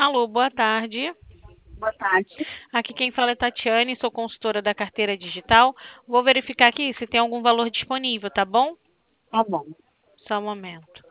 Alô, boa tarde. Boa tarde. Aqui quem fala é Tatiane, sou consultora da carteira digital. Vou verificar aqui se tem algum valor disponível, tá bom? Tá bom. Só um momento.